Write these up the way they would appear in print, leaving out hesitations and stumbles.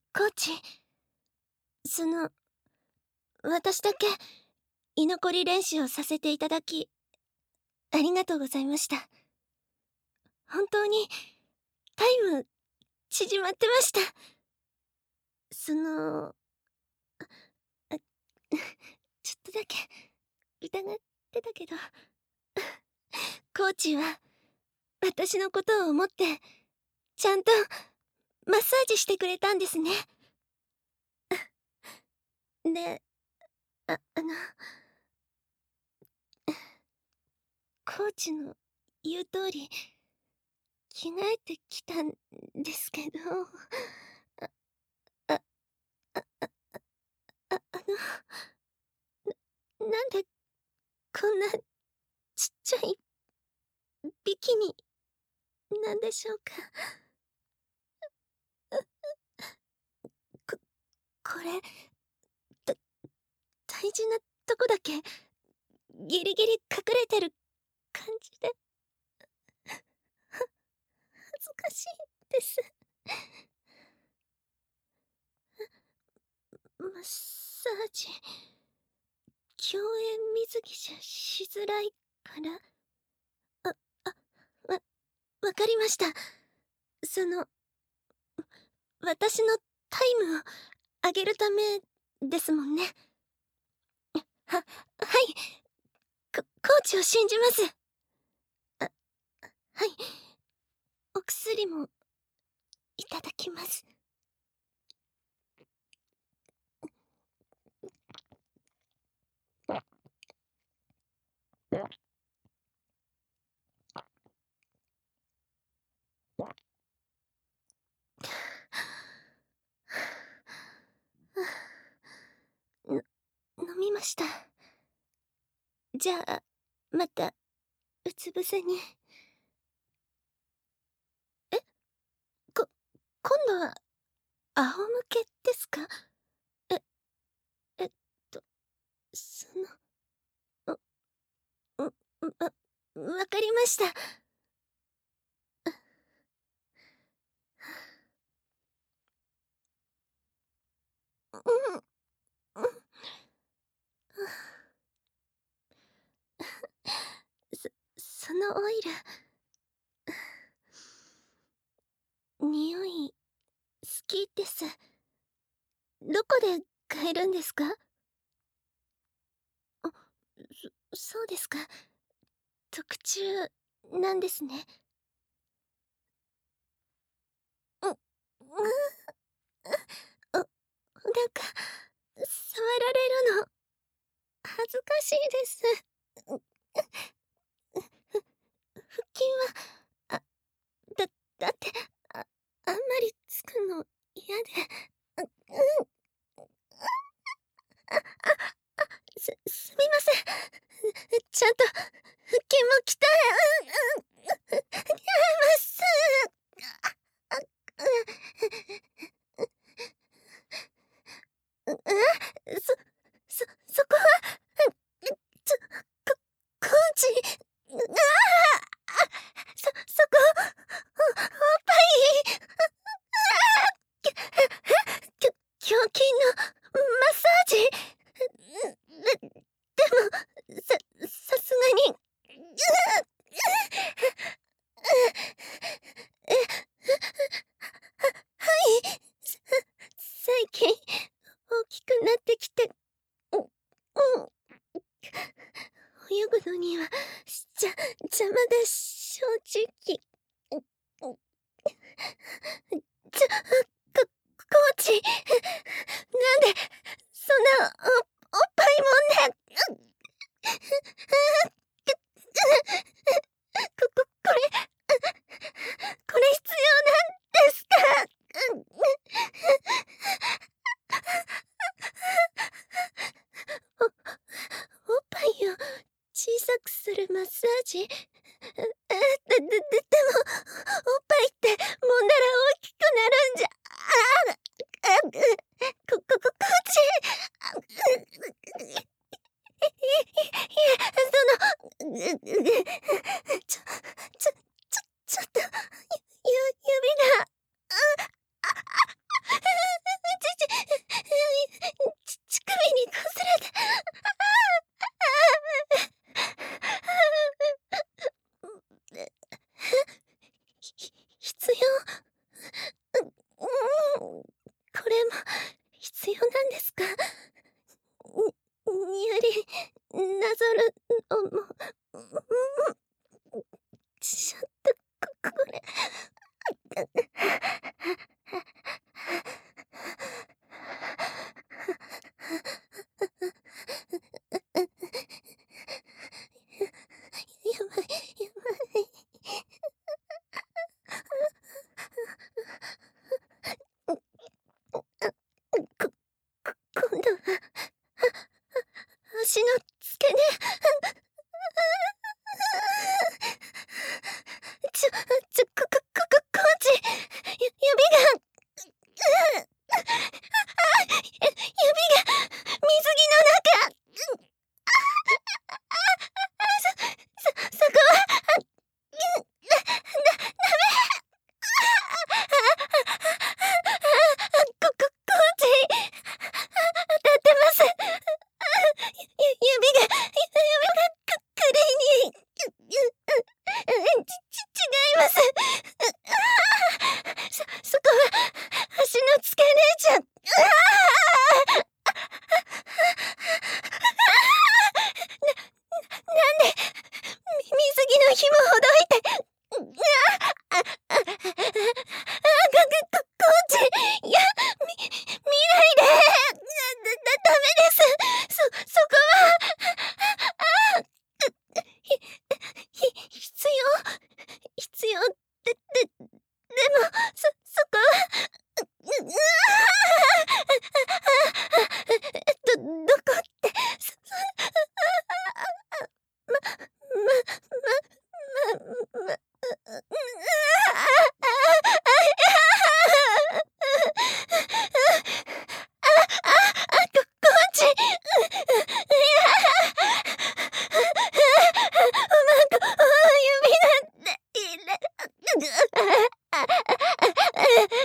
コーチ、私だけ居残り練習をさせていただき、ありがとうございました。本当に、タイム、縮まってました。あ、ちょっとだけ、疑ってたけど、コーチは、私のことを思って、ちゃんと、マッサージしてくれたんですね。で、あの、コーチの言う通り、着替えてきたんですけど、あ、あ、あ、あ、なんで、こんな、ちっちゃい、ビキニ、なんでしょうか。こ、これ、だ、大事なとこだけ、ギリギリ隠れてる感じで、恥ずかしいです。マッサージ、共演水着じゃしづらいから、あ、わ、わかりました。その、私のタイムを上げるためですもんね。はい、コーチを信じます。あ、はい、お薬もいただきます。飲みました。じゃあ、また、うつ伏せに。え、今度は、仰向けですか？え、えっと、その、う、う、わかりました。うん、うん。そのオイル、匂い、好きです。どこで買えるんですか？あ、そうですか。特注なんですね。う、う、なんか、触られるの、恥ずかしいです。腹筋は、だ、だって、あんまりつくの嫌で、うん、すみません。ちゃんと腹筋も鍛えます。そこは、ちょ、コーチ、そこ、おっぱい、きょ胸筋のマッサージ、でも、さすがに、え、はい。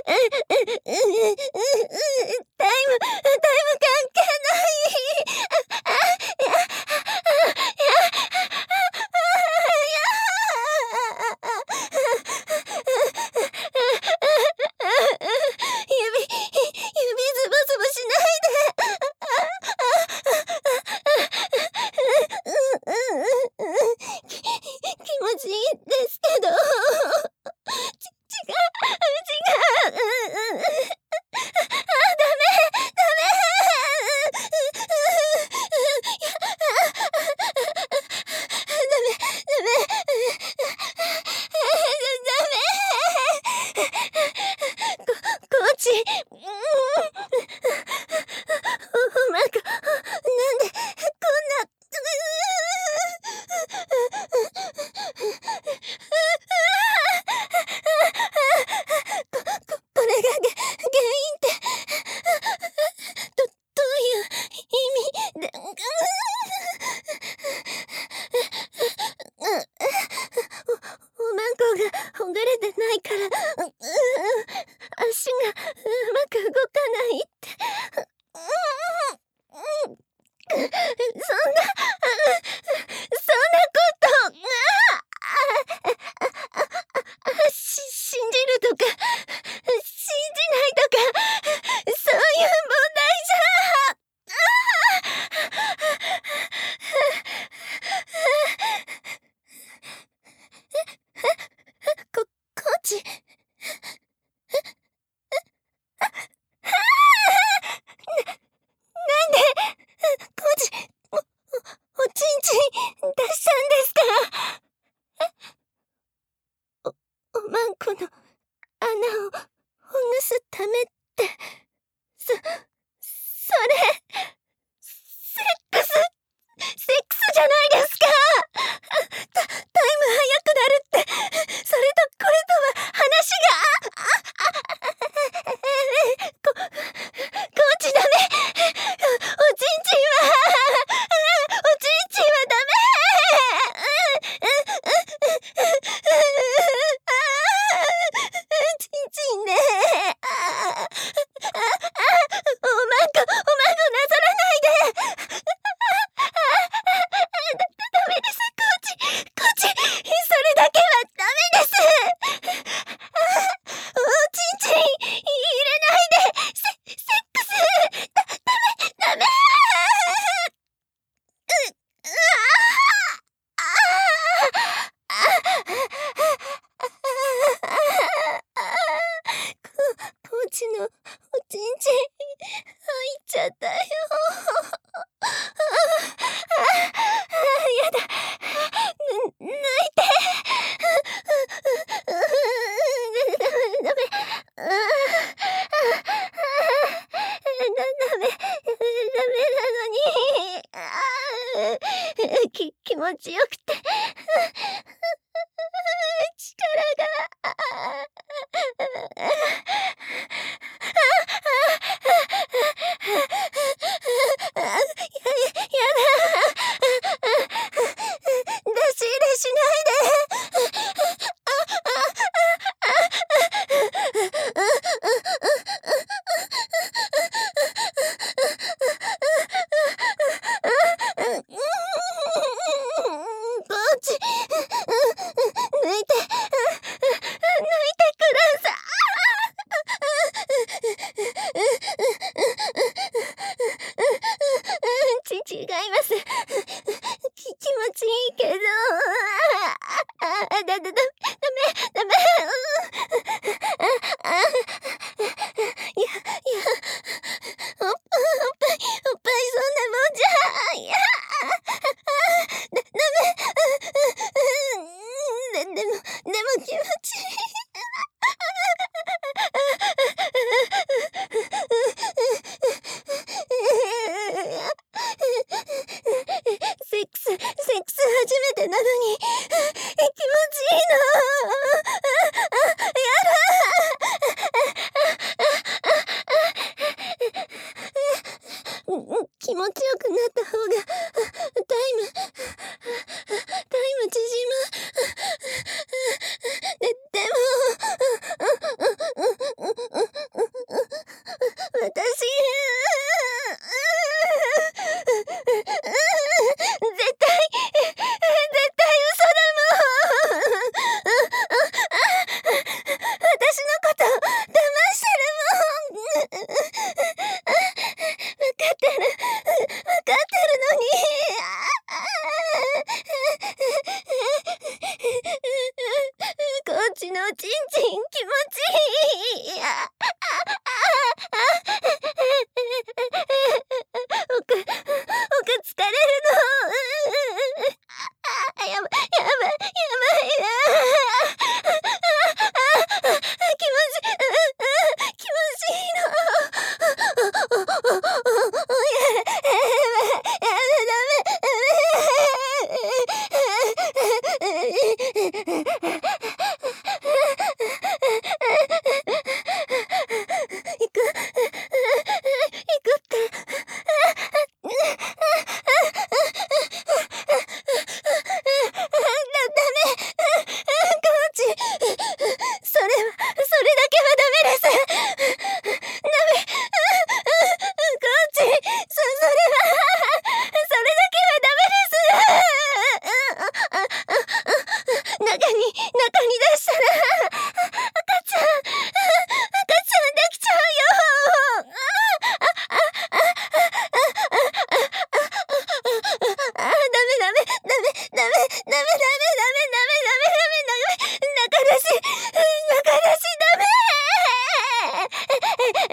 タイム関係ない。指ズボズボしないで。気持ちいいですけど。違う。ダメ。コーチ、なんか、なんでこんな。これが原因ってどういう意味で。おまんこがほぐれてないから足がうまく動かないって。信じるとか信じないとかそういう問題じゃ。コーチ。なんでコーチおちんちん出したんですか？おまんこの穴をほぐすためって。それセックスじゃないですか。タイム速くなるってそれとこれとは話が。コーチダメ。おちんちんはダメ。ちんちんね。おまんこなさらないで。ダメです、コーチ、それだけはダメです。おちんちん入れないで。セックスダメ。コーチのおちんちん入っちゃったよ。やだ。抜いて。ダメ。なのに。気持ちよくて。力が。出し入れしないで。コーチ、抜いてください。違います。気持ちいいけど。ダメ。いや、おっぱいそんなもんじゃ。いや、ダメ。でも気持ちいい。セックス初めてなのに気持ちいいの。やだ。気持ちよくなった方がタイム縮む。でも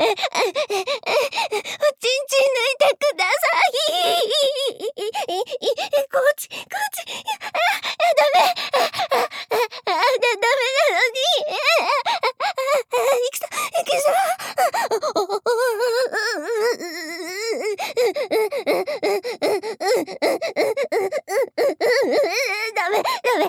ちんちん抜いてください。こっち、ダメ。ダメなのに。行くぞ。ダメ。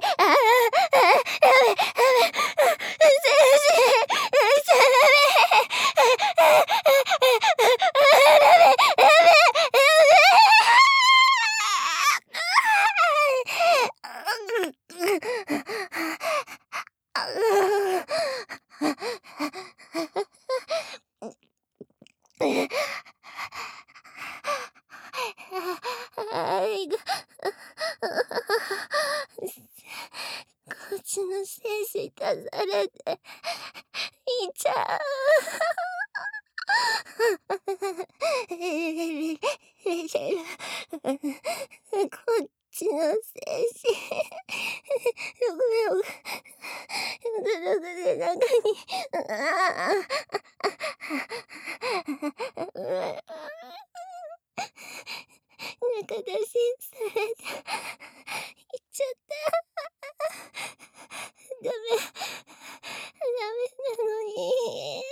こっちの精子出されていちゃう。こっちの精子ぐるぐる中に中出しされていっちゃった。ダメなのに。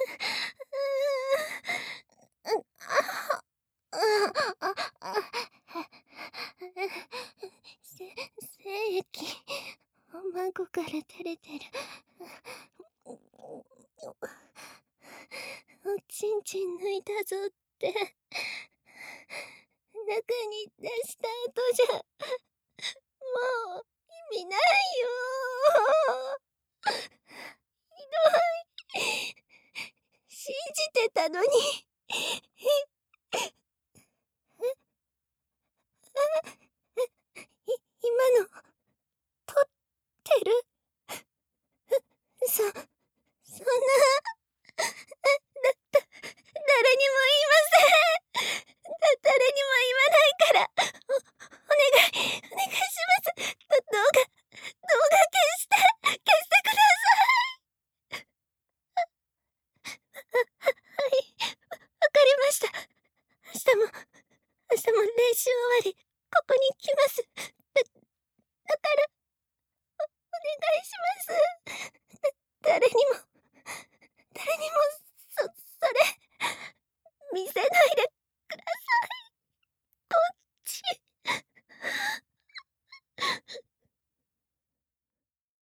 精液お孫から垂れてる。おちんちん抜いたぞって中に出した後じゃもう意味ないよ。ひどい。信じてたのに。今の撮ってる？そんな誰にも言いません。誰にも言わないからお願いします。動画消してください。はい、わかりました。明日も練習終わりここに来ます。だからお願いします。誰にもそれ見せないで